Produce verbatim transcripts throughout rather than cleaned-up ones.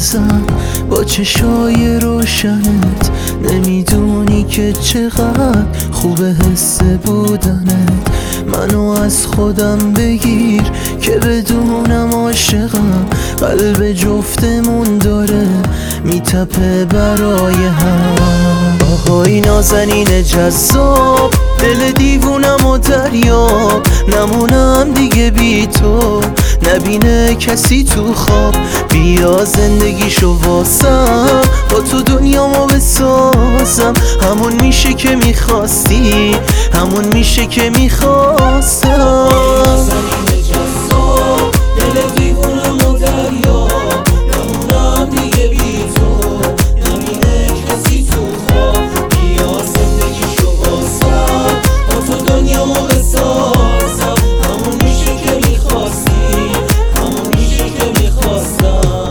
بزن با چشای روشنت، نمیدونی که چقدر خوبه حس بودنت. منو از خودم بگیر که بدونم عاشقم، قلب جفتمون داره میتپه برای هم. آهای نازنین جذاب، دل دیوونم و دریاب، نمونم دیگه بی تو، نبینه کسی تو خواب. بیا زندگیشو واسم، با تو دنیامو بسازم. همون میشه که میخواستی، همون میشه که میخواستم. نازنین جذاب، دل دیوونم و دریاب، نمونم دیگه بی تو، نبینه کسی تو خواب. بیا زندگیشو واسم، با تو دنیامو بسازم. همون میشه که میخواستی، همون میشه که میخواستم.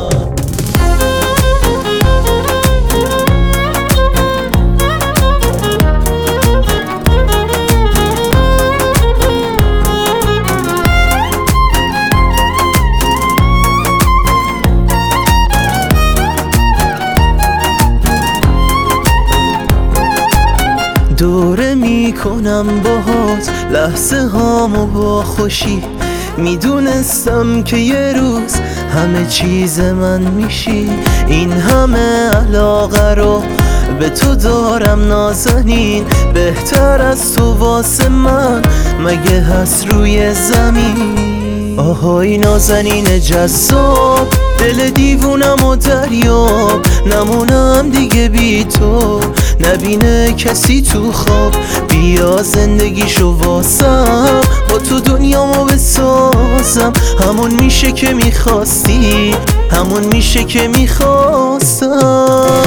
دوره میکنم باهات لحظه هامو با خوشی، میدونستم که یه روز همه چیز من میشی. این همه علاقه رو به تو دارم نازنین، بهتر از تو واسه من مگه هست روی زمین. آهای نازنین جذاب، دل دیوونم و دریاب، نمونم دیگه بی تو، نبینه کسی تو خواب. بیا زندگیشو واسم، با تو دنیامو بسازم. همون میشه که میخواستی، همون میشه که میخواستم.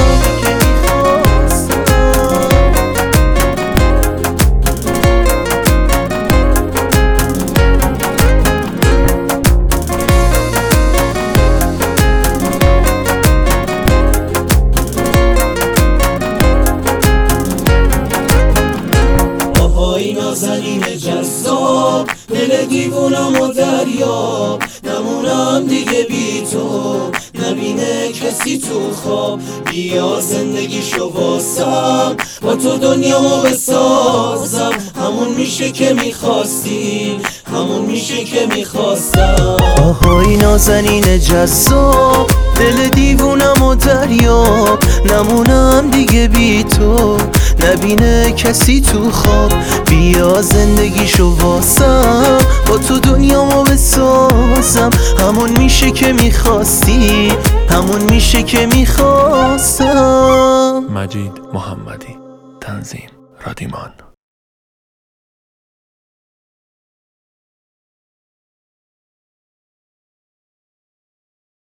نازنین جذاب، دل دیوونم و دریاب، نمونم دیگه بی تو، نبینه کسی تو خواب. بیا زندگیشو واسم، با تو دنیامو بسازم. همون میشه که میخواستی، همون میشه که میخواستم. آهای نازنین جذاب، دل دیوونم و دریاب، نمونم دیگه بی تو، نبینه کسی تو خواب. بیا زندگیشو واسم، با تو دنیامو بسازم. همون میشه که میخواستی، همون میشه که میخواستم. مجید محمدی، تنظیم رادیمان.